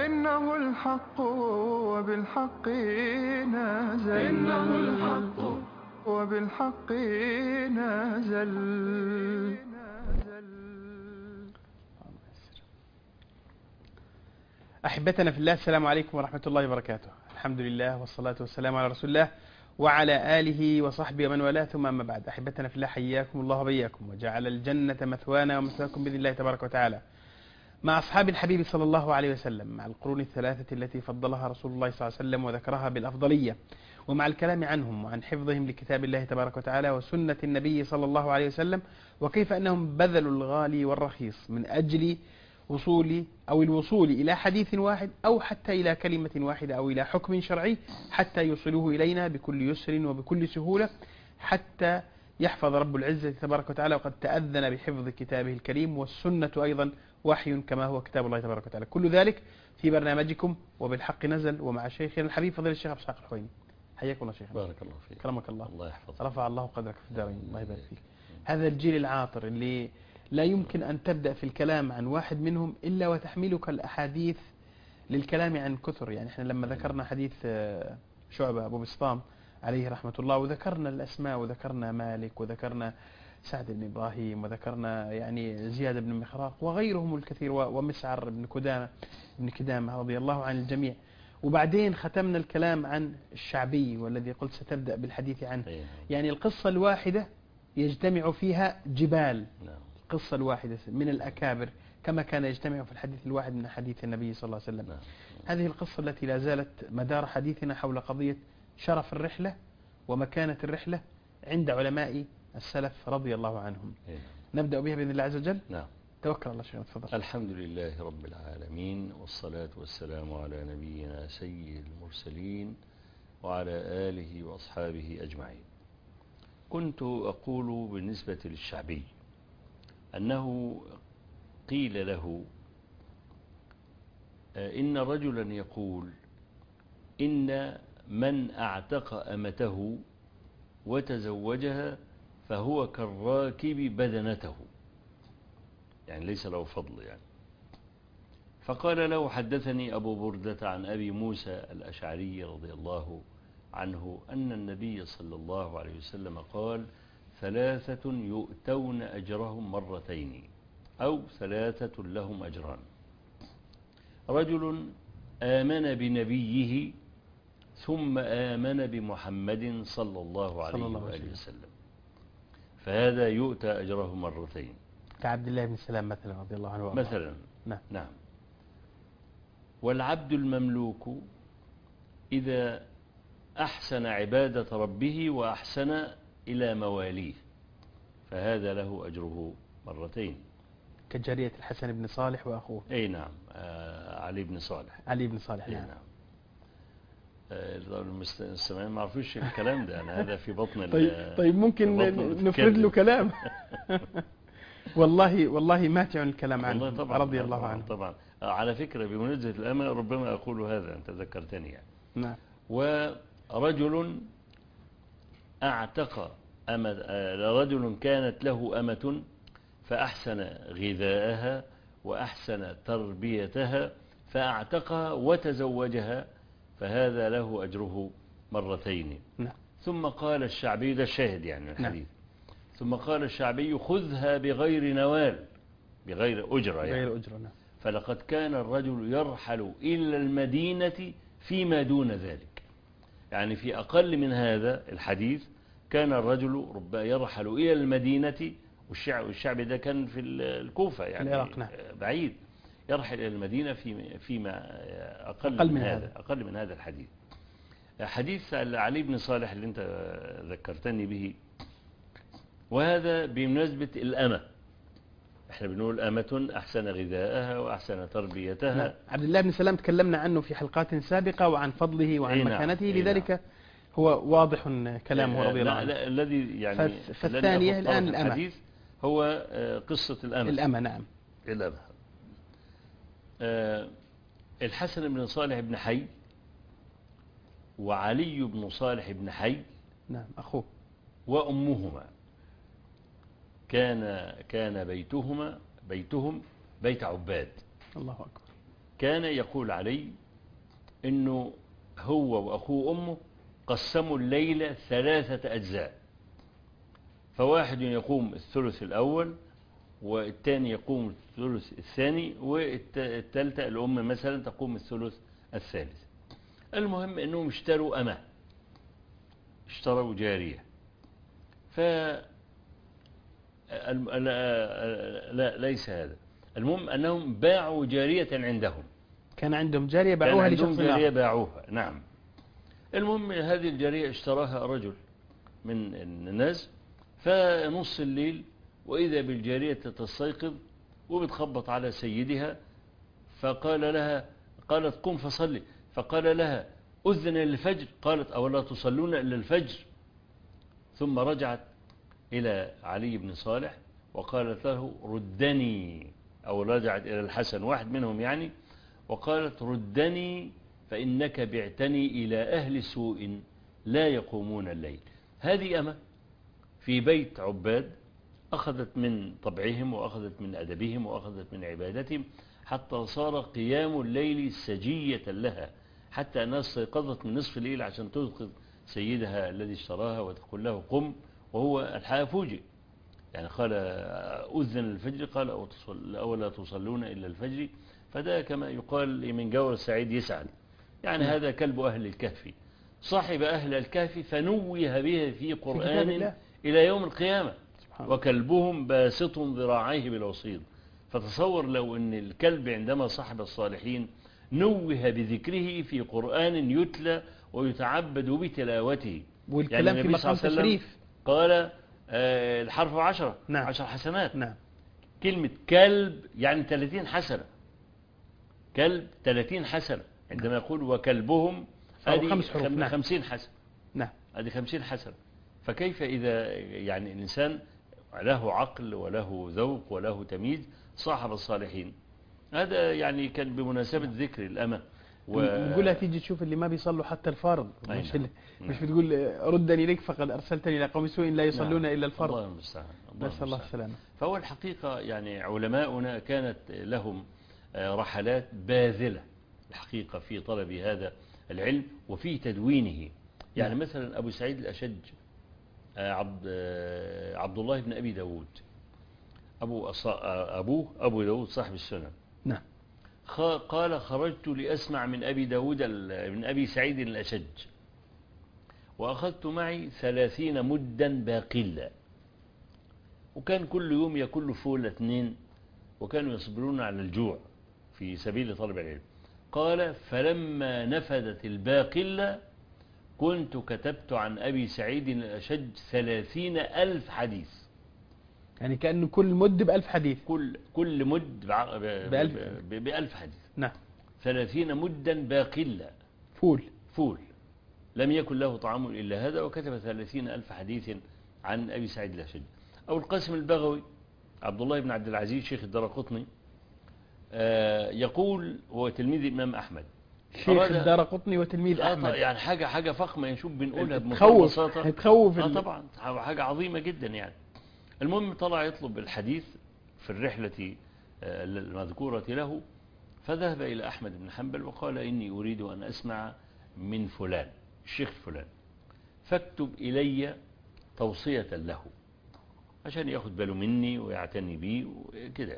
إنه الحق وبالحق نازل. إنه الحق وبالحق نازل. أحبتنا في الله، السلام عليكم ورحمة الله وبركاته. الحمد لله والصلاة والسلام على رسول الله وعلى آله وصحبه ومن والاه، ثم أما بعد. أحبتنا في الله، حياكم الله وبياكم، وجعل الجنة مثوانا ومثواكم بإذن الله تبارك وتعالى، مع أصحاب الحبيب صلى الله عليه وسلم، مع القرون الثلاثة التي فضلها رسول الله صلى الله عليه وسلم وذكرها بالأفضلية، ومع الكلام عنهم وعن حفظهم لكتاب الله تبارك وتعالى وسنة النبي صلى الله عليه وسلم، وكيف أنهم بذلوا الغالي والرخيص من أجل الوصول إلى حديث واحد، أو حتى إلى كلمة واحدة، أو إلى حكم شرعي، حتى يوصلوه إلينا بكل يسر وبكل سهولة، حتى يحفظ رب العزة تبارك وتعالى. وقد تأذن بحفظ كتابه الكريم، والسنة أيضا وحي كما هو كتاب الله تبارك وتعالى. كل ذلك في برنامجكم وبالحق نزل، ومع شيخنا الحبيب فضيلة الشيخ عبد الحق الحويني. حياكم الله شيخنا. بارك الله فيك. كرمك الله. الله يحفظك. رفع الله قدرك في الدارين. الله يبارك فيك. هذا الجيل العاطر اللي لا يمكن أن تبدأ في الكلام عن واحد منهم إلا وتحملك الأحاديث للكلام عن كثر. يعني احنا لما ذكرنا حديث شعبة أبو بسطام عليه رحمة الله، وذكرنا الأسماء، وذكرنا مالك، وذكرنا سعد بن إبراهيم، وذكرنا يعني زياد بن مخراق وغيرهم الكثير، ومسعر بن كدامة رضي الله عن الجميع. وبعدين ختمنا الكلام عن الشعبي، والذي قلت ستبدأ بالحديث عنه. يعني القصة الواحدة يجتمع فيها جبال. القصة الواحدة من الأكابر، كما كان يجتمع في الحديث الواحد من حديث النبي صلى الله عليه وسلم. هذه القصة التي لا زالت مدار حديثنا حول قضية شرف الرحلة ومكانة الرحلة عند علماء السلف رضي الله عنهم. نبدأ بها بإذن الله عز وجل. نعم. توكل على الله شيخنا، تفضل. الحمد لله رب العالمين، والصلاة والسلام على نبينا سيد المرسلين وعلى آله وأصحابه أجمعين. كنت أقول بالنسبة للشعبي أنه قيل له إن رجلا يقول إن من أعتق أمته وتزوجها فهو كالراكب بدنته، يعني ليس له فضل يعني. فقال له: حدثني أبو بردة عن أبي موسى الأشعري رضي الله عنه أن النبي صلى الله عليه وسلم قال: ثلاثة يؤتون أجرهم مرتين، أو ثلاثة لهم أجران: رجل آمن بنبيه ثم آمن بمحمد صلى الله عليه وآله وسلم، فهذا يؤتى أجره مرتين، كعبد الله بن سلام مثلا رضي الله عنه مثلا. نعم. والعبد المملوك إذا أحسن عبادة ربه وأحسن إلى مواليه فهذا له أجره مرتين، كجارية الحسن بن صالح وأخوه. أي نعم. علي بن صالح. نعم. المستمعين ما عرفوش الكلام ده، أنا هذا في بطن. طيب ممكن نفرد له كلام. والله ماتع الكلام عنه رضي الله عنه. طبعا. على فكرة بمناسبة الأمة ربما أقول هذا، أنت ذكرتني يعني. نعم. ورجل أعتق رجل كانت له أمة فأحسن غذاءها وأحسن تربيتها فأعتقها وتزوجها فهذا له أجره مرتين. نعم. ثم قال الشعبي، ده الشاهد يعني الحديث. نعم. ثم قال الشعبي: خذها بغير نوال، بغير أجرة يعني. بغير أجرة. نعم. فلقد كان الرجل يرحل إلى المدينة فيما دون ذلك، يعني في أقل من هذا الحديث كان الرجل يرحل إلى المدينة، والشعب ده كان في الكوفة يعني العراق. نعم. بعيد، يرحل إلى المدينة فيما أقل من هذا الحديث. حديث علي بن صالح اللي أنت ذكرتني به، وهذا بمناسبة الأمة. احنا بنقول أمة أحسن غذاءها وأحسن تربيتها. نعم. عبد الله بن سلام تكلمنا عنه في حلقات سابقة وعن فضله وعن مكانته. لذلك هو واضح كلامه رضي الله عنه. الذي يعني فالثانية الآن الحديث هو قصة الأمة. نعم. الأمة. الحسن بن صالح بن حي وعلي بن صالح بن حي، نعم، أخوه، وأمهما كان بيتهم بيت عباد. الله أكبر. كان يقول علي إنه هو وأخوه وأمه قسموا الليلة 3 أجزاء، فواحد يقوم الثلث الأول، والثاني يقوم الثلث الثاني، والثالثة الأم مثلا تقوم الثلث الثالث. المهم أنهم اشتروا أمة، اشتروا جارية. لا ليس هذا، المهم أنهم باعوا جارية عندهم، كان عندهم جارية باعوها لشخص آخر. جارية باعوها، نعم. المهم هذه الجارية اشتراها رجل من الناس، فنص الليل وإذا بالجارية تستيقظ وبتخبط على سيدها، فقال لها، قالت قم فصلي، فقال لها أذن للفجر، قالت أولا تصلون إلا الفجر. ثم رجعت إلى علي بن صالح وقالت له ردني، أو رجعت إلى الحسن واحد منهم يعني، وقالت ردني فإنك بعتني إلى أهل سوء لا يقومون الليل. هذه أمة في بيت عباد، أخذت من طبعهم وأخذت من أدبهم وأخذت من عبادتهم، حتى صار قيام الليل سجية لها، حتى أنها استيقظت من نصف الليل عشان توقظ سيدها الذي اشتراها وتقول له قم، وهو الحقيقة فوجئ، يعني قال أذن الفجر، قال أولا تصلون إلا الفجر. فده كما يقال من جور السعيد يسعد، يعني هذا كلب أهل الكهف، صاحب أهل الكهف فنوه به في قرآن إلى يوم القيامة، وكلبهم باسط ذراعيه بالوصيد. فتصور لو أن الكلب عندما صاحب الصالحين نوه بذكره في قرآن يتلى ويتعبد بتلاوته، والكلام يعني في مقام تشريف. قال الحرف 10 نعم. 10 حسنات. نعم. كلمة كلب يعني 30 حسنة، كلب 30 حسنة، عندما يقول وكلبهم هذه 50 حسنة. نعم. هذه 50 حسنة. فكيف إذا يعني الإنسان له عقل وله ذوق وله تمييز صاحب الصالحين؟ هذا يعني كان بمناسبة ذكر الأمة. نقولها تيجي تشوف اللي ما بيصلوا حتى الفرض، مش بتقول ردني لك فقد أرسلتني إلى قوم سوء لا يصلون إلا الفرض. الله المستعان. نسأل الله السلامة. فهو الحقيقة يعني علماؤنا كانت لهم رحلات باذلة الحقيقة في طلب هذا العلم وفي تدوينه. يعني مثلا أبو سعيد الأشج، عبد الله بن أبي داود، أبوه أبو داود صاحب السنن. نعم. قال خرجت لأسمع من أبي داود من أبي سعيد الأشج، وأخذت معي 30 مدا باقلا، وكان كل يوم يأكل فول 2، وكانوا يصبرون على الجوع في سبيل طلب العلم. قال فلما نفدت الباقلة كنت كتبت عن أبي سعيد الأشج 30,000 حديث. يعني كأنه كل مد ب1000 حديث، كل مد ب1000 حديث. نعم. 30 مدا باقلة فول لم يكن له طعام إلا هذا، وكتب 30,000 حديث عن أبي سعيد الأشج. أو القاسم البغوي عبد الله بن عبد العزيز شيخ الدارقطني، يقول هو تلميذ الإمام أحمد، شيخ الدارقطني وتلميذ أحمد، يعني حاجة فخمة، نشوف بنقولها ببساطة تخوف. طبعا حاجة عظيمة جدا يعني. المهم طلع يطلب الحديث في الرحلة المذكورة له، فذهب إلى أحمد بن حنبل وقال إني أريد أن أسمع من فلان الشيخ فلان، فاكتب إلي توصية له عشان يأخذ باله مني ويعتني بي وكده.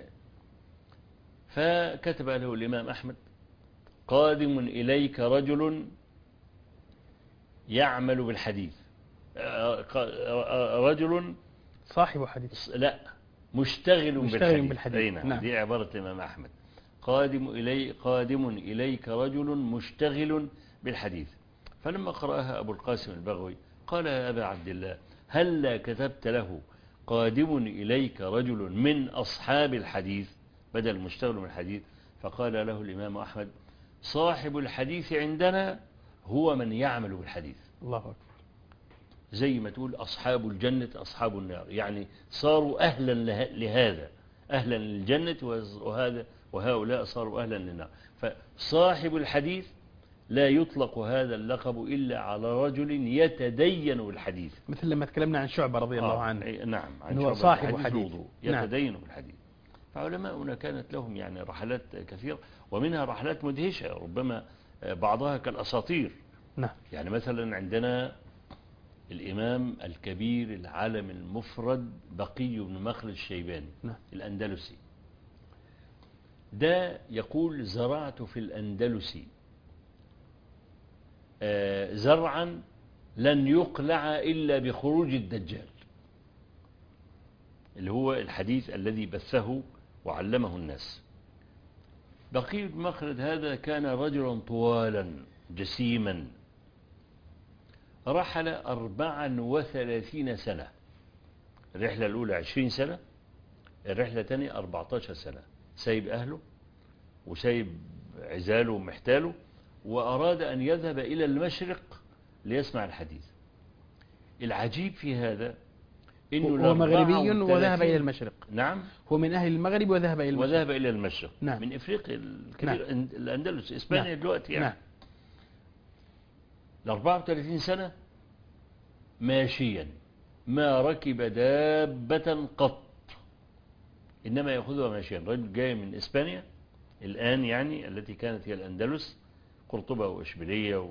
فكتب له الإمام أحمد قادم إليك رجل يعمل بالحديث، رجل صاحب حديث، لا مشتغل بالحديث. نعم. دي عبارة الإمام أحمد، قادم إليك رجل مشتغل بالحديث. فلما قرأها أبو القاسم البغوي قال يا أبا عبد الله هل كتبت له قادم إليك رجل من أصحاب الحديث بدل مشتغل بالحديث؟ فقال له الإمام أحمد صاحب الحديث عندنا هو من يعمل بالحديث. الله أكبر. زي ما تقول أصحاب الجنة أصحاب النار، يعني صاروا أهلا لهذا، أهلا للجنة، وهؤلاء صاروا أهلا للنار. فصاحب الحديث لا يطلق هذا اللقب إلا على رجل يتدين بالحديث، مثل لما تكلمنا عن شعبة رضي الله عنه. نعم، عن هو صاحب حديث يتدين بالحديث. فعلماؤنا كانت لهم يعني رحلات كثيرة، ومنها رحلات مدهشة ربما بعضها كالأساطير. نعم. يعني مثلا عندنا الإمام الكبير العالم المفرد بقي بن مخلد الشيباني، نعم. الأندلسي، ده يقول: زرعت في الأندلس زرعا لن يقلع إلا بخروج الدجال، اللي هو الحديث الذي بثه وعلمه الناس. بقي بن مخلد هذا كان رجلا طوالا جسيما، رحل 34 سنة. الرحلة الأولى 20 سنة، الرحلة الثانية 14 سنة، سايب أهله وسايب عزاله ومحتاله، وأراد أن يذهب إلى المشرق ليسمع الحديث. العجيب في هذا إنه هو مغربي وذهب إلى المشرق. نعم، هو من أهل المغرب وذهب إلى المشرق. وذهب إلى المشرق. نعم. من إفريقيا الكبير. نعم. الأندلس إسبانيا. نعم. دلوقتي يعني. نعم. 34 سنة ماشيا، ما ركب دابة قط، إنما يأخذها ماشيا. رجل جاي من إسبانيا الآن يعني، التي كانت هي الأندلس، قرطبة وإشبيلية،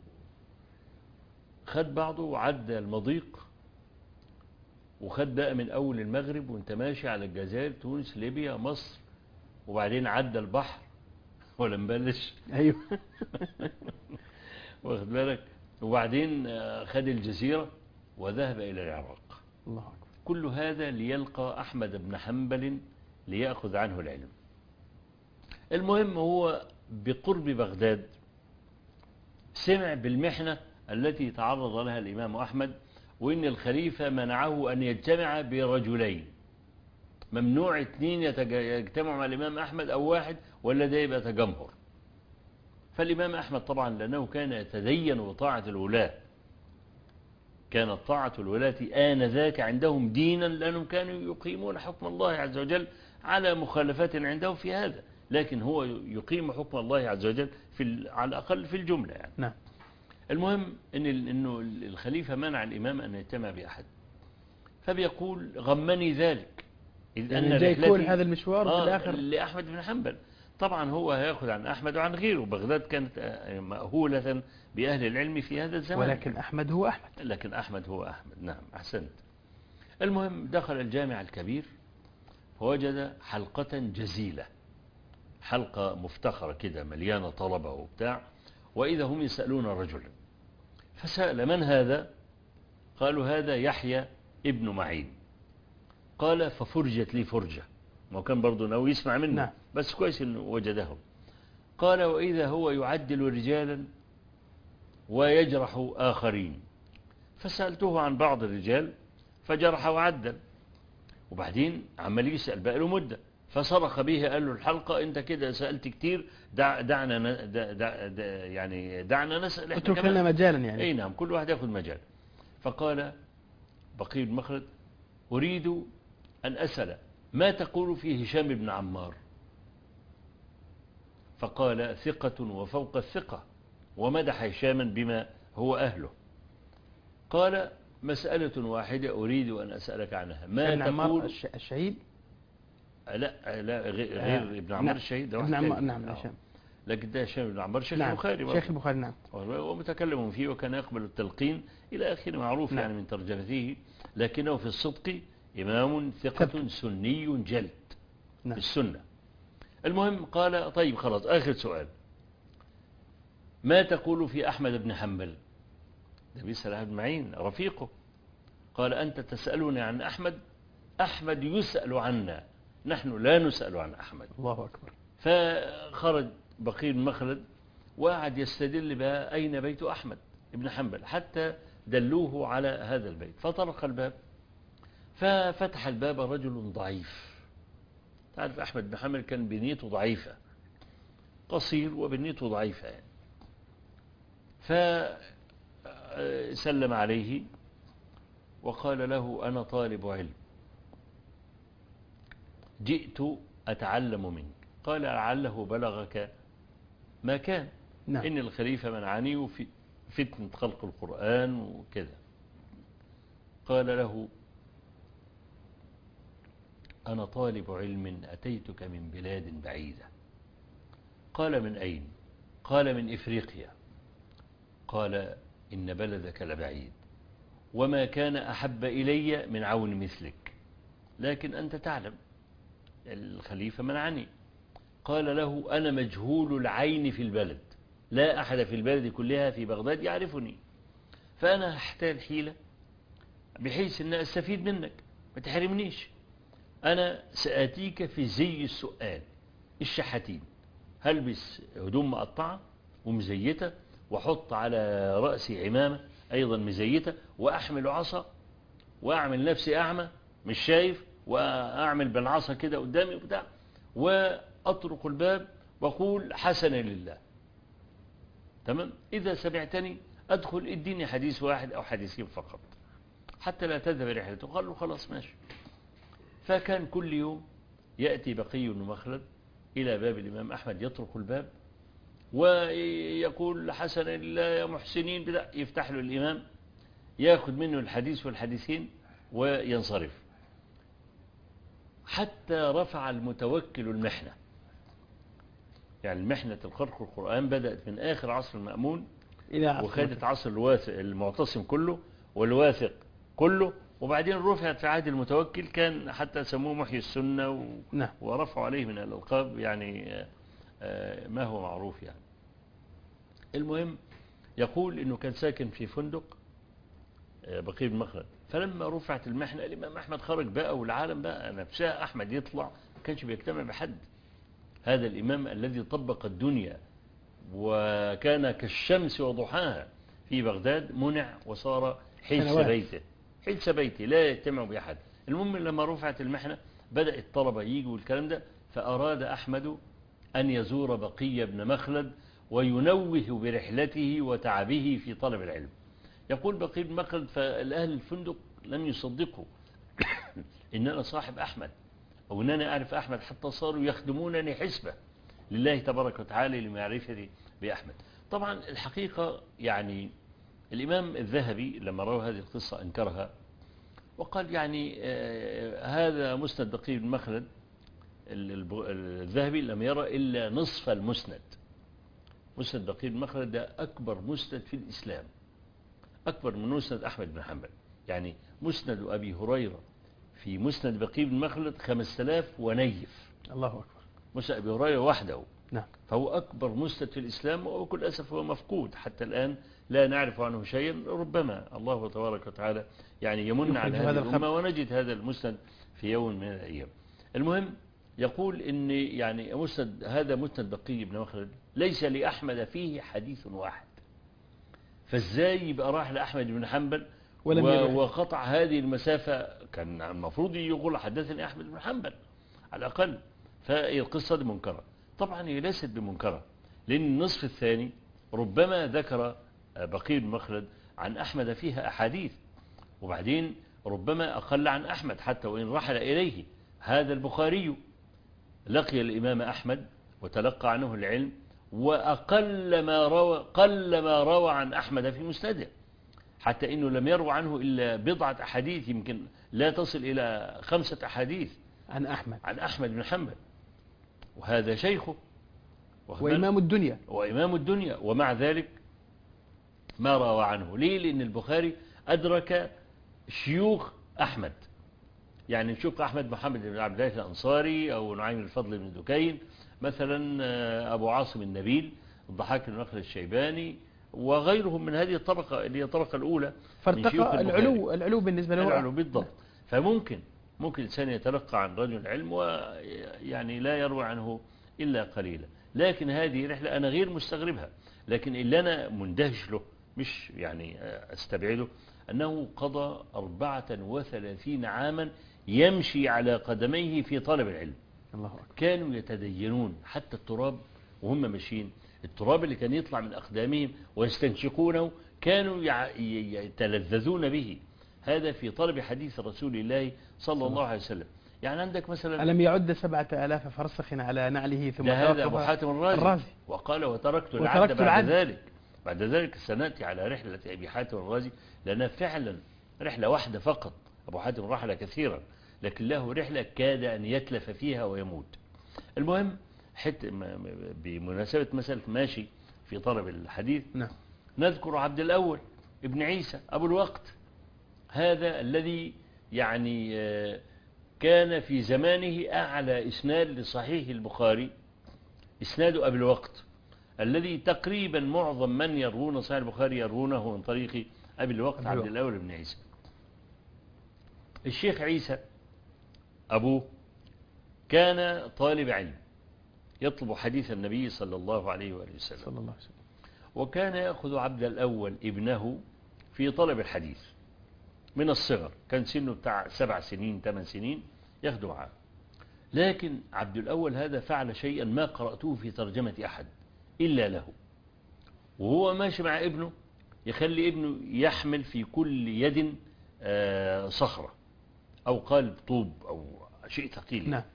خد بعضه وعدى المضيق، وخد بقى من أول المغرب وانت ماشي على الجزائر، تونس، ليبيا، مصر، وبعدين عدى البحر ولا مبلش. أيوه. واخد بالك، وبعدين خد الجزيرة وذهب إلى العراق. الله أكبر. كل هذا ليلقى أحمد بن حنبل ليأخذ عنه العلم. المهم هو بقرب بغداد سمع بالمحنة التي تعرض لها الإمام أحمد، وإن الخليفة منعه أن يجتمع برجلين، ممنوع 2 يجتمعوا مع الإمام أحمد أو واحد، ولا ده يبقى تجمهر. فالإمام أحمد طبعا لأنه كان يتدين بطاعة الولاة، كانت طاعة الولاة آنذاك عندهم دينا، لأنهم كانوا يقيمون حكم الله عز وجل على مخالفات عندهم في هذا، لكن هو يقيم حكم الله عز وجل على الأقل في الجملة يعني. نعم. المهم إنه الخليفة منع الإمام أن يجتمع بأحد، فبيقول: غمني ذلك، إذ يعني أن جاي كل هذا المشوار في الآخر لأحمد بن حنبل. طبعا هو هياخذ عن أحمد وعن غيره، بغداد كانت مأهولة بأهل العلم في هذا الزمان، ولكن أحمد هو أحمد. لكن أحمد هو أحمد. نعم، أحسنت. المهم دخل الجامع الكبير فوجد حلقة جزيلة، حلقة مفتخرة كده مليانة طلبة وبتاع، وإذا هم يسألون رجلا، فسأل: من هذا؟ قالوا: هذا يحيى ابن معين. قال: ففرجت لي فرجة، ما كان برضو ناوي يسمع منه. نعم. بس كويس إنه وجده. قال: وإذا هو يعدل رجالا ويجرح آخرين. فسألته عن بعض الرجال فجرح وعدل، وبعدين عمال يسأل بقى له مدة، فصرخ به قال له: الحلقة أنت كده سألت كتير، دعنا نسأل، اترك لنا مجالا يعني. أي نعم، كل واحد يأخذ مجال. فقال بقي بن مخلد: أريد أن أسأل ما تقول في هشام بن عمار؟ فقال: ثقة وفوق الثقة، ومدح هشاما بما هو أهله. قال: مسألة واحدة أريد أن أسألك عنها، ما تقول الشهيد؟ لا غير ابن عمار الشهيد. نعم هشام، لكن ده هشام بن عمار شيخ نعم. البخاري. شيخ البخاري. نعم. ومتكلم فيه وكان يقبل التلقين إلى آخر معروف. نعم. يعني من ترجمته، لكنه في الصدق إمام ثقة سني جلد. نعم. السنة. المهم قال: طيب خلاص، آخر سؤال، ما تقول في أحمد بن حنبل؟ ده بيسأل أحمد بن معين رفيقه. قال: أنت تسألني عن أحمد؟ أحمد يسأل عنا، نحن لا نسأل عن أحمد. الله أكبر. فخرج بقي بن مخلد وقعد يستدل بها أين بيت أحمد بن حنبل، حتى دلوه على هذا البيت. فطرق الباب، ففتح الباب رجل ضعيف. تعرف أحمد بن حنبل كان بنيته ضعيفة، قصير وبنيته ضعيفة يعني. فسلم عليه وقال له: أنا طالب علم، جئت أتعلم منك. قال: لعله بلغك ما كان. نعم. إن الخليفة منعني وفي فتنة خلق القرآن وكذا. قال له: أنا طالب علم أتيتك من بلاد بعيدة. قال من أين؟ قال من إفريقيا. قال إن بلدك لبعيد، وما كان أحب إلي من عون مثلك، لكن أنت تعلم الخليفة منعني. قال له أنا مجهول العين في البلد، لا أحد في البلد كلها في بغداد يعرفني، فأنا أحتاج حيلة بحيث أن أستفيد منك، ما تحرمنيش. أنا سآتيك في زي السؤال الشحاتين، هلبس هدوم مقطعة ومزيتة، وحط على رأسي عمامة أيضا مزيتة، وأحمل عصا، وأعمل نفسي أعمى مش شايف، وأعمل بالعصا كده قدامي وبتاع، وأطرق الباب وأقول حسنا لله. تمام؟ إذا سمعتني أدخل اديني حديث واحد أو حديثين فقط حتى لا تذهب رحلته. قال له خلاص ماشي. فكان كل يوم يأتي بقي بن مخلد إلى باب الإمام أحمد، يطرق الباب ويقول حسنا لله يا محسنين، بدأ يفتح له الإمام، يأخذ منه الحديث والحديثين وينصرف. حتى رفع المتوكل المحنة، يعني المحنة الخرق القرآن بدأت من آخر عصر المأمون وخدت عصر الواثق المعتصم كله والواثق كله، وبعدين رفعت في عهد المتوكل، كان حتى سموه محيي السنة ورفعوا عليه من الألقاب، يعني ما هو معروف يعني. المهم يقول إنه كان ساكن في فندق بقي بن مخلد، فلما رفعت المحنة الإمام أحمد خرج بقى، والعالم بقى نفسها أحمد يطلع، ما كانش بيجتمع بحد. هذا الإمام الذي طبق الدنيا وكان كالشمس وضحاها في بغداد منع وصار حلس بيته لا يجتمع بأحد. المهم لما رفعت المحنة بدأ الطلبة ييجوا والكلام ده، فأراد أحمد أن يزور بقي بن مخلد وينوه برحلته وتعبه في طلب العلم. يقول بقي بن مخلد فالأهل الفندق لم يصدقوا إن أنا صاحب أحمد أو إن أنا أعرف أحمد، حتى صاروا يخدمونني حسبة لله تبارك وتعالى لمعرفتي بأحمد. طبعا الحقيقة يعني الإمام الذهبي لما روى هذه القصة أنكرها وقال يعني هذا مسند بقي بن مخلد، الذهبي لم يرى إلا نصف المسند. مسند بقي بن مخلد ده أكبر مسند في الإسلام، أكبر من مسند أحمد بن حنبل. يعني مسند أبي هريرة في مسند بقي بن مخلد 5000 ونيف. الله أكبر. مسند أبي هريرة وحده. نعم. فهو أكبر مسند في الإسلام، وبكل أسف هو مفقود حتى الآن، لا نعرف عنه شيئا. ربما الله تبارك وتعالى يعني يمن على هذه الأمة ونجد هذا المسند في يوم من الأيام. المهم يقول إن يعني هذا مسند بقي بن مخلد ليس لأحمد فيه حديث واحد، فازاي يبقى راح لأحمد بن حنبل وقطع هذه المسافة؟ كان المفروض يقول حدثني أحمد بن حنبل على الأقل. فالقصة دي منكرة. طبعا هي ليست بمنكرة، لأن النصف الثاني ربما ذكر بقي بن مخلد عن أحمد فيها أحاديث، وبعدين ربما أقل عن أحمد حتى وإن رحل إليه. هذا البخاري لقي الإمام أحمد وتلقى عنه العلم، وأقل ما روى عن أحمد في مسنده، حتى إنه لم يروى عنه إلا بضعة أحاديث، يمكن لا تصل إلى 5 أحاديث عن أحمد بن حنبل، وهذا شيخه وإمام الدنيا، ومع ذلك ما روى عنه. ليه؟ لأن البخاري أدرك شيوخ أحمد، يعني شيوخ أحمد محمد بن عبد الله الأنصاري أو نعيم الفضل بن دكين مثلا، أبو عاصم النبيل، الضحاك بن مخلد الشيباني، وغيرهم من هذه الطبقة اللي هي الطبقة الأولى. فارتقى العلو بالنسبة له. العلو بالضبط. فممكن إنسان يتلقى عن رجل العلم ويعني لا يروي عنه إلا قليلا. لكن هذه رحلة أنا غير مستغربها، لكن اللي أنا مندهش له مش يعني أستبعده أنه قضى 34 عاما يمشي على قدميه في طلب العلم. الله أكبر. كانوا يتدينون حتى التراب وهم ماشيين، التراب اللي كان يطلع من أقدامهم ويستنشقونه كانوا يتلذذون به. هذا في طلب حديث رسول الله صلى الله عليه وسلم. يعني عندك مثلا ألم يعد 7000 فرسخ على نعله ثم هذا أبو حاتم الرازي وقال وتركت العد بعد ذلك سنأتي على رحلة أبي حاتم الرازي، لأنها فعلا رحلة واحدة فقط. أبو حاتم رحل كثيرا، لكن له رحلة كاد أن يتلف فيها ويموت. المهم بمناسبة مسألة ماشي في طلب الحديث، نعم. نذكر عبد الأول ابن عيسى أبو الوقت، هذا الذي يعني كان في زمانه أعلى إسناد لصحيح البخاري، إسناد أبي الوقت، الذي تقريبا معظم من يروون صحيح البخاري يروونه من طريق أبي الوقت عبد الأول بن عيسى. الشيخ عيسى أبوه كان طالب علم يطلب حديث النبي صلى الله عليه وآله وسلم، وكان يأخذ عبد الأول ابنه في طلب الحديث من الصغر، كان سنه بتاع 7 سنين 8 سنين ياخده معاه. لكن عبد الأول هذا فعل شيئا ما قرأته في ترجمة أحد إلا له، وهو ماشي مع ابنه يخلي ابنه يحمل في كل يد صخرة أو قالب طوب أو شيء ثقيل. نعم.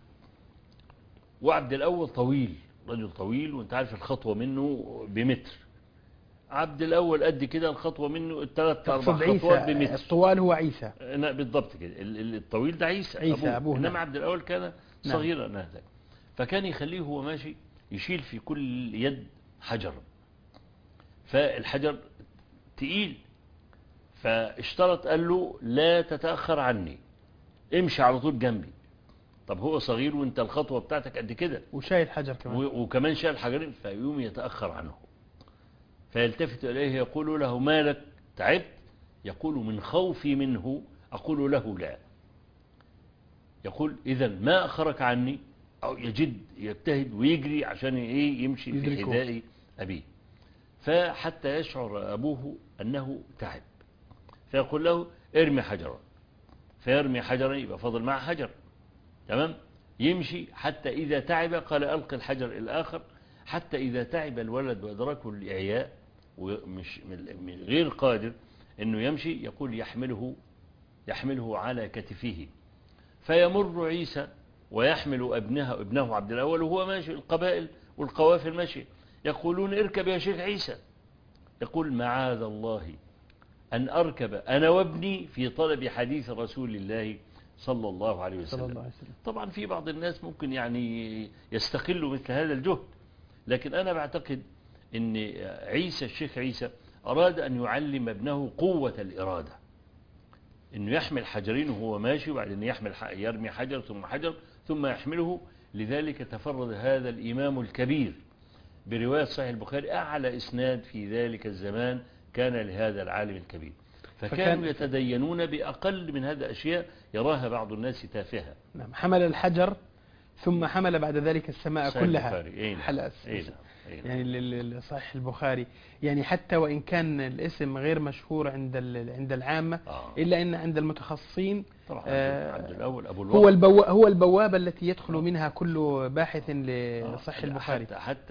وعبد الأول طويل، رجل طويل، وانت عارف الخطوة منه بمتر. عبد الأول قد كده، الخطوة منه 3 4 خطوات بمتر. الطوال هو عيسى. بالضبط كده، الطويل ده عيسى أبوه. إنما عبد الأول كان صغيرا. نعم. فكان يخليه هو ماشي يشيل في كل يد حجر، فالحجر تقيل، فاشترط قال له لا تتأخر عني، امشي على طول جنبي. طب هو صغير وانت الخطوة بتاعتك قد كده، وشايل حجر كمان، وكمان شايل حجرين، فيقوم يتأخر عنه، فيلتفت إليه يقول له مالك تعبت؟ يقول من خوفي منه أقول له لا. يقول إذا ما أخرك عني، أو يجتهد ويجري عشان يمشي في حذاء أبيه. فحتى يشعر أبوه أنه تعب، فيقول له ارمي حجرا، فيرمي حجرا، يبقى فضل معه حجر. تمام. يمشي حتى إذا تعب قال ألقي الحجر الآخر، حتى إذا تعب الولد وأدركه الإعياء ومش غير قادر أنه يمشي، يقول يحمله على كتفه، فيمر عيسى ويحمل ابنه عبد الأول وهو ماشي، القبائل والقوافل ماشي، يقولون اركب يا شيخ عيسى. يقول معاذ الله أن أركب أنا وابني في طلب حديث رسول الله صلى الله عليه وسلم. طبعا في بعض الناس ممكن يعني يستقلوا مثل هذا الجهد، لكن أنا بعتقد أن الشيخ عيسى أراد أن يعلم ابنه قوة الإرادة، أنه يحمل حجرين وهو ماشي، وبعدين يرمي حجر ثم حجر ثم يحمله. لذلك تفرد هذا الإمام الكبير برواية صحيح البخاري، أعلى إسناد في ذلك الزمان كان لهذا العالم الكبير. فكانوا يتدينون بأقل من هذا أشياء يراها بعض الناس تافهة. نعم. حمل الحجر ثم حمل بعد ذلك السماء كلها. يعني صحيح البخاري، يعني حتى وإن كان الاسم غير مشهور عند العامة، إلا أن عند المتخصصين عبد الأول أبو الوقت هو البوابة التي يدخل منها كل باحث لصحيح البخاري.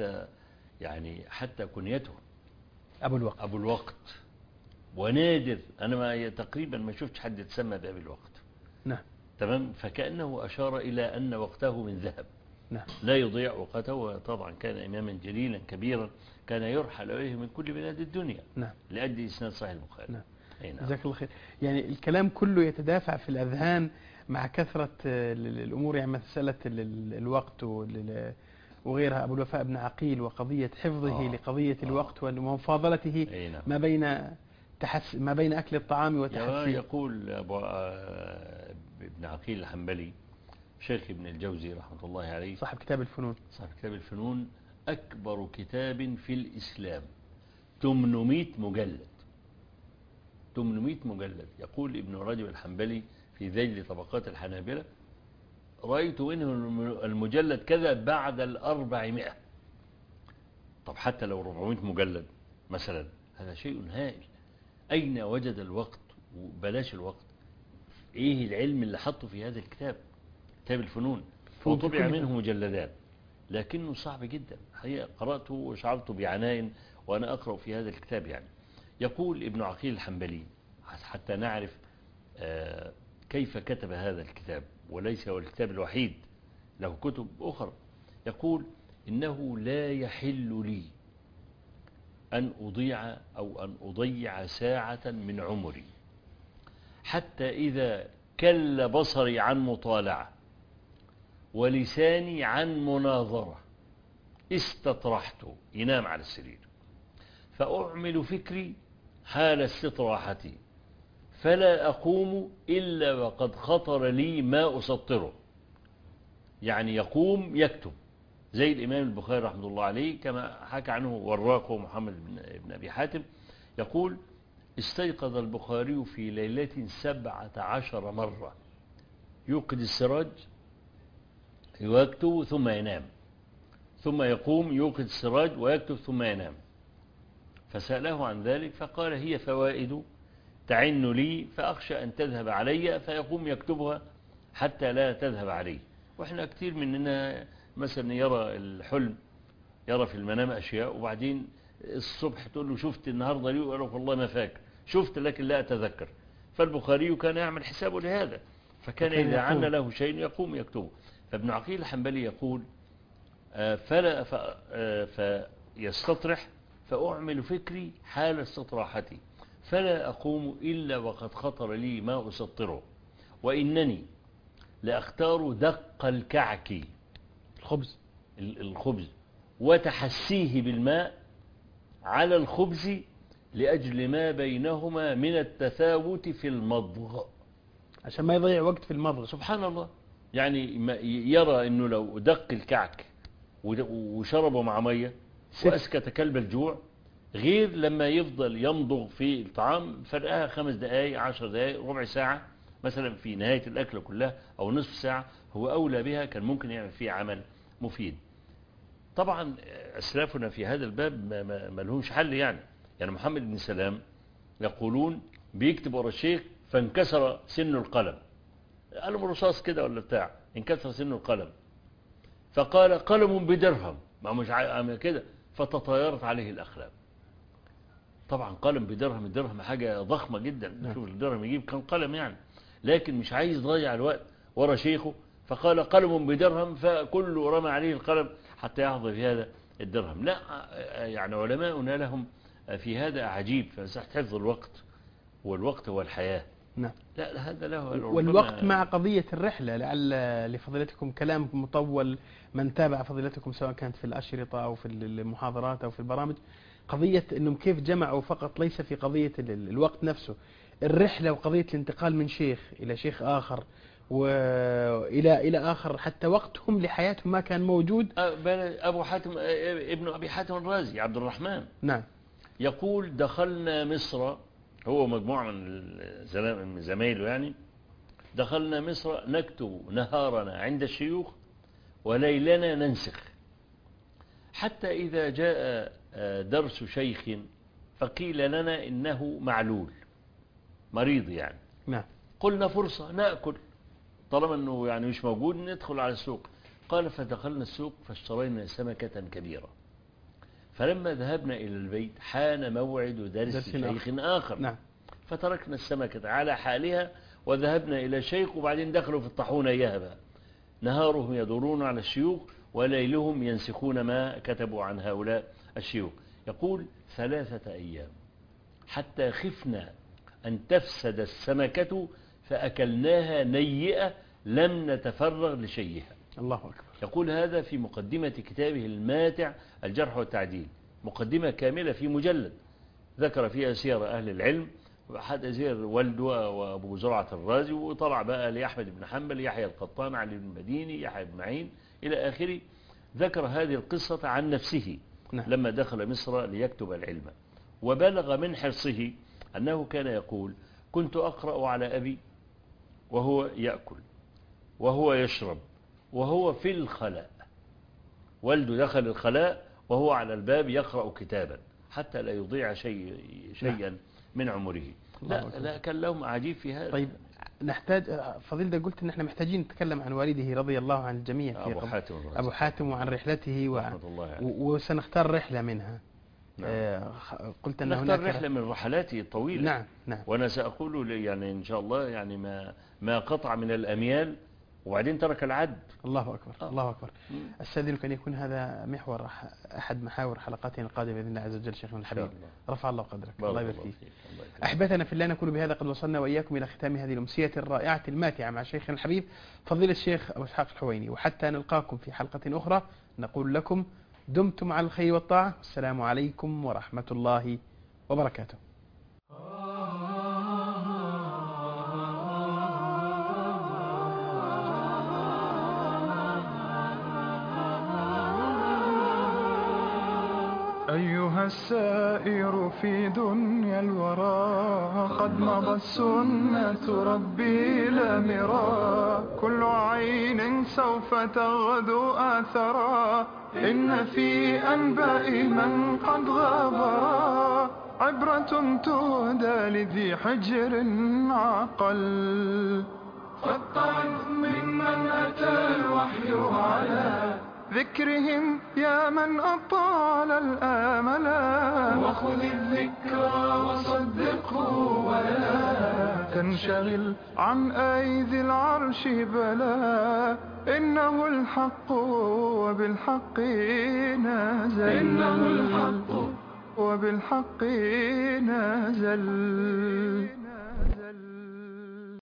حتى كنيته أبو الوقت. ونادر، أنا تقريبا ما شفتش حد يتسمى بأبي الوقت. نعم. تمام. فكأنه أشار إلى أن وقته من ذهب. نعم. لا يضيع وقته. طبعا كان إماما جليلا كبيرا، كان يرحل إليه من كل بلاد الدنيا. نعم. لأجل إسناد صحيح البخاري. نعم. جزاك الله خير. يعني الكلام كله يتدافع في الأذهان مع كثرة الأمور، يعني مسألة الوقت وغيرها، أبو الوفاء بن عقيل وقضية حفظه لقضية الوقت ومفاضلته ما بين أكل الطعام وتحسيه. يقول ابن عقيل الحنبلي شيخ ابن الجوزي رحمة الله عليه، صاحب كتاب الفنون، أكبر كتاب في الإسلام 800 مجلد. 800 مجلد. يقول ابن رجب الحنبلي في ذيل طبقات الحنابلة رأيت منه المجلد كذا بعد 400. طب حتى لو 400 مجلد مثلا، هذا شيء هائل. أين وجد الوقت؟ وبلاش الوقت، إيه العلم اللي حطه في هذا الكتاب، كتاب الفنون؟ وطبع منه مجلدات، لكنه صعب جدا حقيقة. قرأته وشعرت بعناء وأنا أقرأ في هذا الكتاب. يعني يقول ابن عقيل الحنبلي، حتى نعرف كيف كتب هذا الكتاب، وليس هو الكتاب الوحيد، له كتب أخرى. يقول إنه لا يحل لي أن أضيع ساعة من عمري حتى إذا كل بصري عن مطالعة ولساني عن مناظرة استطرحت، ينام على السرير، فأعمل فكري حال استطراحتي فلا أقوم إلا وقد خطر لي ما أسطره. يعني يقوم يكتب زي الإمام البخاري رحمه الله عليه كما حكى عنه وراقه محمد بن أبي حاتم، يقول: استيقظ البخاري في ليلة 17 مرة يوقد السراج ويكتب ثم ينام، ثم يقوم يوقد السراج ويكتب ثم ينام. فسأله عن ذلك فقال: هي فوائد تعن لي فأخشى أن تذهب علي، فيقوم يكتبها حتى لا تذهب عليه. وإحنا كتير مننا مثلا يرى الحلم، يرى في المنام أشياء، وبعدين الصبح تقول له: شفت النهاردة ليه؟ يقول لك: والله ما فاكر، شفت لكن لا أتذكر. فالبخاري كان يعمل حسابه لهذا، فكان إذا عن له شيء يقوم يكتبه. فابن عقيل الحنبلي يقول: فيستطرح فأعمل فكري حال استطراحتي فلا أقوم إلا وقد خطر لي ما أسطره، وإنني لأختار دق الكعك الخبز وتحسيه بالماء على الخبز لأجل ما بينهما من التفاوت في المضغ، عشان ما يضيع وقت في المضغ. سبحان الله. يعني يرى أنه لو دق الكعك وشربه مع مية وأسكت كلب الجوع، غير لما يفضل يمضغ في الطعام فرقها 5 دقائق 10 دقائق ربع ساعة مثلا في نهاية الأكلة كلها أو نصف ساعة، هو أولى بها، كان ممكن يعمل فيه عمل مفيد. طبعا أسلافنا في هذا الباب ما لهمش حل. يعني محمد بن سلام يقولون بيكتب ورا الشيخ فانكسر سن القلم، قلم رصاص كده ولا بتاع، انكسر سن القلم، فقال: قلم بدرهم، ما مش عامل كده، فتطايرت عليه الأقلام. طبعا قلم بدرهم، الدرهم حاجة ضخمة جدا، شوف الدرهم يجيب كان قلم يعني، لكن مش عايز يضيع الوقت ورا شيخه، فقال: قلم بدرهم، فكله رمى عليه القلم حتى يحظى في هذا الدرهم. لا يعني علماؤنا لهم في هذا عجيب في مساحة حفظ الوقت، والوقت هو الحياة. نعم. لا هذا له والوقت مع قضية الرحلة، لعل لفضيلتكم كلام مطول، من تابع فضيلتكم سواء كانت في الأشرطة أو في المحاضرات أو في البرامج، قضية أنهم كيف جمعوا فقط ليس في قضية الوقت نفسه، الرحلة وقضية الانتقال من شيخ إلى شيخ آخر وإلى آخر، حتى وقتهم لحياتهم ما كان موجود. أبو حاتم ابن أبي حاتم الرازي عبد الرحمن، نعم، يقول: دخلنا مصر، هو مجموعة من زمايله يعني، دخلنا مصر نكتب نهارنا عند الشيوخ وليلنا ننسخ، حتى إذا جاء درس شيخ فقيل لنا إنه معلول مريض يعني، نعم، قلنا فرصة نأكل طالما أنه يعني مش موجود ندخل على السوق. قال: فدخلنا السوق فاشترينا سمكة كبيرة، فلما ذهبنا إلى البيت حان موعد درس شيخ آخر. نعم. فتركنا السمكة على حالها وذهبنا إلى شيخ، وبعدين دخلوا في الطاحونة يهبا، نهارهم يدورون على الشيوخ وليلهم ينسخون ما كتبوا عن هؤلاء الشيوخ. يقول: 3 أيام حتى خفنا أن تفسد السمكة فأكلناها نيئة لم نتفرغ لشيئها. الله أكبر. يقول هذا في مقدمة كتابه الماتع الجرح والتعديل، مقدمة كاملة في مجلد ذكر فيها سير أهل العلم، وحد سير والده وأبو زرعة الرازي، وطلع بقى لأحمد بن حنبل، يحيى القطان، علي بن المديني، يحيى بن معين إلى آخره. ذكر هذه القصة عن نفسه لما دخل مصر ليكتب العلم، وبلغ من حرصه أنه كان يقول: كنت أقرأ على أبي وهو يأكل وهو يشرب وهو في الخلاء، والده دخل الخلاء وهو على الباب يقرأ كتابا حتى لا يضيع شيئا من عمره. لا كان لهم عجيب في هذا. طيب نحتاج فضيلة، قلت ان احنا محتاجين نتكلم عن والده رضي الله عن الجميع في أبو حاتم وعن رحلته وسنختار رحلة منها. نعم. قلت أن نختار رحلة من رحلاته الطويلة. نعم. وأنا سأقول يعني إن شاء الله يعني ما قطع من الأميال وبعدين ترك العد. الله أكبر الله أكبر. أستأذنك أن يكون هذا محور أحد محاور حلقاتنا القادمة بإذن الله عز وجل. شيخنا الحبيب رفع الله قدرك. الله يبارك فيك. أحبتنا في الله، نكون بهذا قد وصلنا وإياكم إلى ختام هذه الأمسية الرائعة الماتعة مع شيخنا الحبيب فضيلة الشيخ أبو إسحاق الحويني، وحتى نلقاكم في حلقة أخرى نقول لكم دمتم على الخير والطاعة، والسلام عليكم ورحمة الله وبركاته. أيها السائر في دنيا الورى، قد مضت سنة ربي لا مرى، كل عين سوف تغدو آثرا، إن في أنباء من قد غابرا عبرة تهدى لذي حجر عقل. فاتعظ ممن أتى الوحي على ذكرهم يا من أطال الآملا، وخذ الذكرى وصدقه ولا تنشغل عن أيدي العرش بلا، إنه الحق وبالحق نازل، إنه الحق وبالحق نازل.